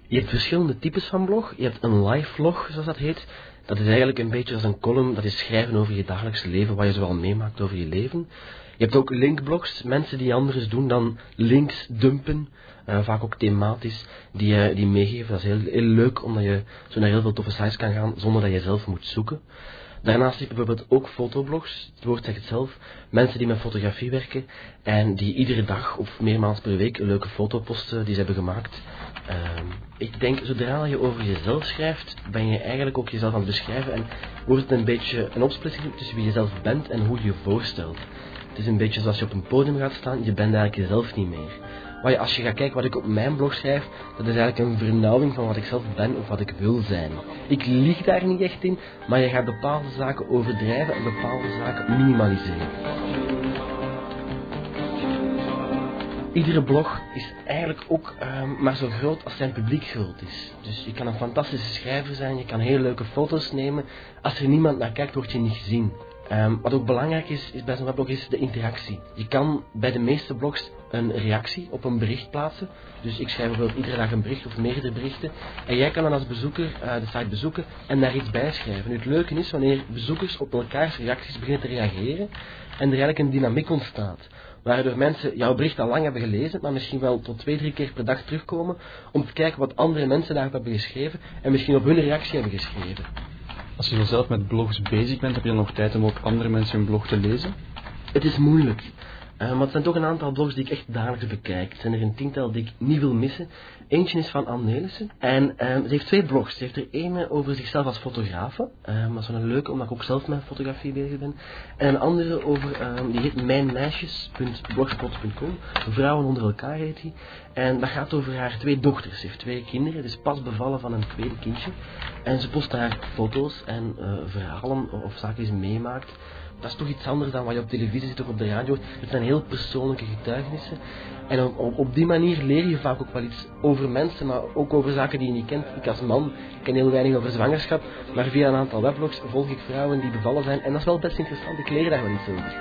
Je hebt verschillende types van blog. Je hebt een live vlog, zoals dat heet. Dat is eigenlijk een beetje als een column, dat is schrijven over je dagelijkse leven, wat je zoal meemaakt over je leven. Je hebt ook linkblogs, mensen die anders doen dan links dumpen, vaak ook thematisch, die meegeven. Dat is heel leuk, omdat je zo naar heel veel toffe sites kan gaan, zonder dat je zelf moet zoeken. Daarnaast heb je bijvoorbeeld ook fotoblogs, het woord zegt het zelf, mensen die met fotografie werken en die iedere dag of meermaals per week een leuke foto posten die ze hebben gemaakt. Ik denk, zodra je over jezelf schrijft, ben je eigenlijk ook jezelf aan het beschrijven en wordt het een beetje een opsplitsing tussen wie je zelf bent en hoe je je voorstelt. Het is een beetje zoals je op een podium gaat staan, je bent eigenlijk jezelf niet meer. Maar als je gaat kijken wat ik op mijn blog schrijf, dat is eigenlijk een vernauwing van wat ik zelf ben of wat ik wil zijn. Ik lieg daar niet echt in, maar je gaat bepaalde zaken overdrijven en bepaalde zaken minimaliseren. Iedere blog is eigenlijk ook maar zo groot als zijn publiek groot is. Dus je kan een fantastische schrijver zijn, je kan hele leuke foto's nemen. Als er niemand naar kijkt, word je niet gezien. Wat ook belangrijk is bij zo'n weblog is de interactie. Je kan bij de meeste blogs een reactie op een bericht plaatsen. Dus ik schrijf bijvoorbeeld iedere dag een bericht of meerdere berichten. En jij kan dan als bezoeker de site bezoeken en daar iets bij schrijven. Nu, het leuke is wanneer bezoekers op elkaars reacties beginnen te reageren en er eigenlijk een dynamiek ontstaat. Waardoor mensen jouw bericht al lang hebben gelezen, maar misschien wel tot 2-3 keer per dag terugkomen om te kijken wat andere mensen daarop hebben geschreven en misschien op hun reactie hebben geschreven. Als je zo zelf met blogs bezig bent, heb je dan nog tijd om ook andere mensen hun blog te lezen? Het is moeilijk. Maar het zijn toch een aantal blogs die ik echt dagelijks bekijk. Het zijn er een 10-tal die ik niet wil missen. Eentje is van Anne Nelissen. En ze heeft 2 blogs. Ze heeft er één over zichzelf als fotografe. Dat is wel een leuke, omdat ik ook zelf met fotografie bezig ben. En een andere over, die heet mijnmeisjes.blogspot.com. Vrouwen onder elkaar heet die. En dat gaat over haar 2 dochters. Ze heeft 2 kinderen. Het is pas bevallen van een tweede kindje. En ze post daar foto's en verhalen of zaken die ze meemaakt. Dat is toch iets anders dan wat je op televisie ziet of op de radio. Het zijn heel persoonlijke getuigenissen. En op die manier leer je vaak ook wel iets over mensen, maar ook over zaken die je niet kent. Ik als man ken heel weinig over zwangerschap, maar via een aantal weblogs volg ik vrouwen die bevallen zijn. En dat is wel best interessant, ik leer daar wel iets over.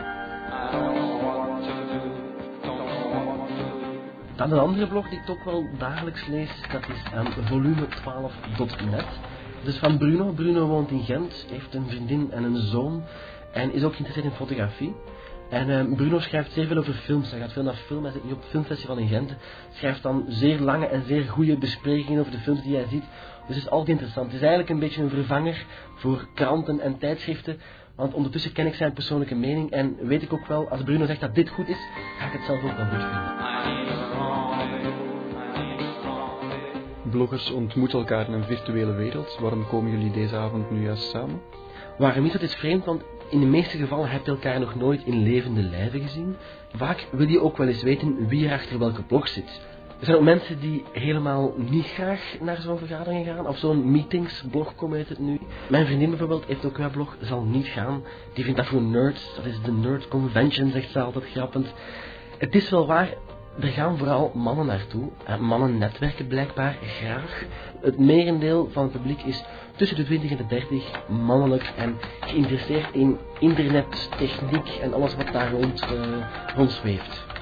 Dan een andere blog die ik toch wel dagelijks lees, dat is volume12.net. Dat is van Bruno. Bruno woont in Gent, heeft een vriendin en een zoon. En is ook geïnteresseerd in fotografie. En Bruno schrijft zeer veel over films. Hij gaat veel naar film. Hij zit nu op het filmfestival in Gent. Schrijft dan zeer lange en zeer goede besprekingen over de films die hij ziet. Dus het is altijd interessant. Het is eigenlijk een beetje een vervanger voor kranten en tijdschriften. Want ondertussen ken ik zijn persoonlijke mening. En weet ik ook wel, als Bruno zegt dat dit goed is, ga ik het zelf ook wel goed vinden. Bloggers ontmoeten elkaar in een virtuele wereld. Waarom komen jullie deze avond nu juist samen? Waarom is dat? Is vreemd, want in de meeste gevallen heb je elkaar nog nooit in levende lijven gezien. Vaak wil je ook wel eens weten wie er achter welke blog zit. Er zijn ook mensen die helemaal niet graag naar zo'n vergadering gaan, of zo'n meetingsblog komen heet het nu. Mijn vriendin bijvoorbeeld heeft ook een blog, zal niet gaan. Die vindt dat voor nerds, dat is de nerd convention, zegt ze altijd grappend. Het is wel waar, er gaan vooral mannen naartoe. Mannen netwerken blijkbaar graag. Het merendeel van het publiek is tussen de 20 en de 30 mannelijk en geïnteresseerd in internet, techniek en alles wat daar rond zweeft.